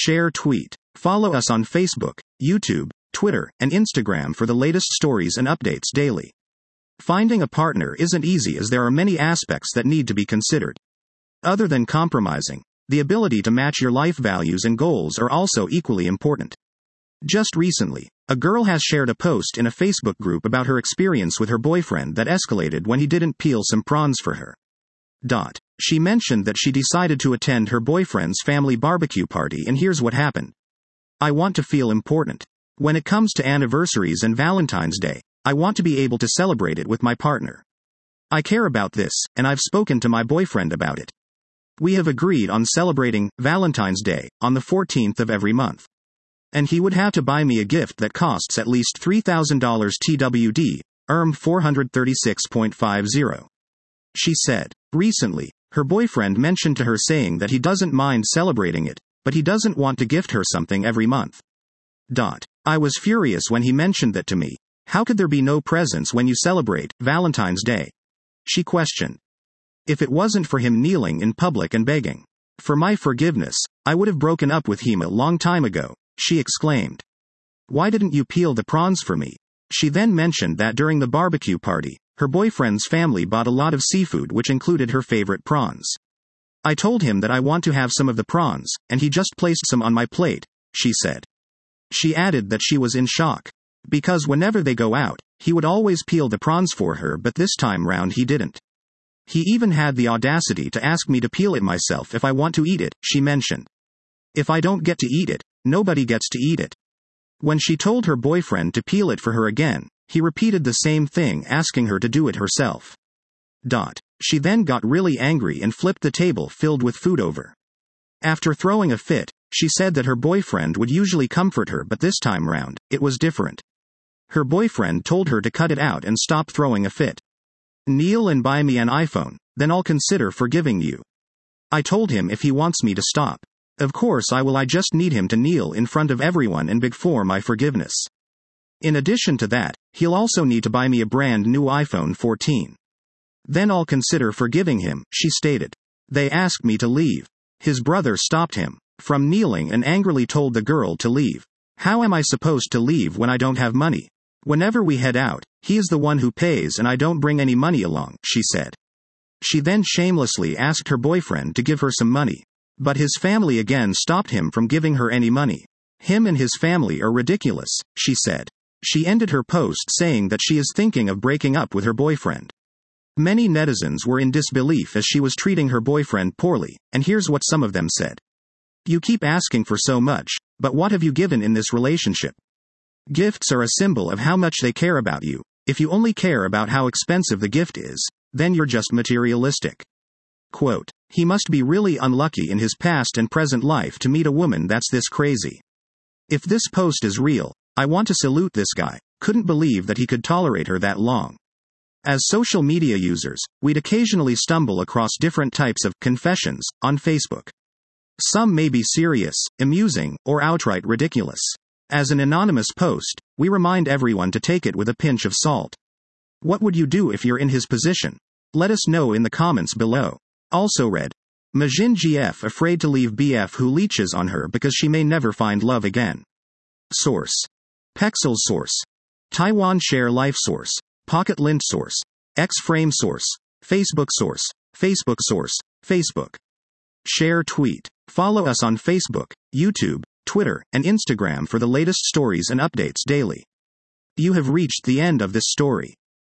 Share tweet. Follow us on Facebook, YouTube, Twitter, and Instagram for the latest stories and updates daily. Finding a partner isn't easy as there are many aspects that need to be considered. Other than compromising, the ability to match your life values and goals are also equally important. Just recently, a girl has shared a post in a Facebook group about her experience with her boyfriend that escalated when he didn't peel some prawns for her. She mentioned that she decided to attend her boyfriend's family barbecue party, and here's what happened. I want to feel important. When it comes to anniversaries and Valentine's Day, I want to be able to celebrate it with my partner. I care about this, and I've spoken to my boyfriend about it. We have agreed on celebrating Valentine's Day on the 14th of every month. And he would have to buy me a gift that costs at least $3,000 TWD, ERM 436.50. She said. Recently, her boyfriend mentioned to her saying that he doesn't mind celebrating it, but he doesn't want to gift her something every month. I was furious when he mentioned that to me. How could there be no presents when you celebrate Valentine's Day? She questioned. If it wasn't for him kneeling in public and begging for my forgiveness, I would have broken up with him a long time ago, she exclaimed. Why didn't you peel the prawns for me? She then mentioned that during the barbecue party, her boyfriend's family bought a lot of seafood which included her favorite prawns. I told him that I want to have some of the prawns, and he just placed some on my plate, she said. She added that she was in shock. Because whenever they go out, he would always peel the prawns for her, but this time round he didn't. He even had the audacity to ask me to peel it myself if I want to eat it, she mentioned. If I don't get to eat it, nobody gets to eat it. When she told her boyfriend to peel it for her again, he repeated the same thing, asking her to do it herself. She then got really angry and flipped the table filled with food over. After throwing a fit, she said that her boyfriend would usually comfort her, but this time round, it was different. Her boyfriend told her to cut it out and stop throwing a fit. Kneel and buy me an iPhone, then I'll consider forgiving you. I told him if he wants me to stop. Of course I will. I just need him to kneel in front of everyone and beg for my forgiveness. In addition to that, he'll also need to buy me a brand new iPhone 14. Then I'll consider forgiving him, she stated. They asked me to leave. His brother stopped him from kneeling and angrily told the girl to leave. How am I supposed to leave when I don't have money? Whenever we head out, he is the one who pays and I don't bring any money along, she said. She then shamelessly asked her boyfriend to give her some money. But his family again stopped him from giving her any money. Him and his family are ridiculous, she said. She ended her post saying that she is thinking of breaking up with her boyfriend. Many netizens were in disbelief as she was treating her boyfriend poorly, and here's what some of them said. You keep asking for so much, but what have you given in this relationship? Gifts are a symbol of how much they care about you. If you only care about how expensive the gift is, then you're just materialistic. Quote, he must be really unlucky in his past and present life to meet a woman that's this crazy. If this post is real, I want to salute this guy. Couldn't believe that he could tolerate her that long. As social media users, we'd occasionally stumble across different types of confessions on Facebook. Some may be serious, amusing, or outright ridiculous. As an anonymous post, we remind everyone to take it with a pinch of salt. What would you do if you're in his position? Let us know in the comments below. Also read. Majin GF afraid to leave BF who leeches on her because she may never find love again. Source. Pexels Source. Taiwan Share Life Source. Pocket Lint Source. X-Frame Source. Facebook Source. Facebook Source. Facebook. Share tweet. Follow us on Facebook, YouTube, Twitter, and Instagram for the latest stories and updates daily. You have reached the end of this story.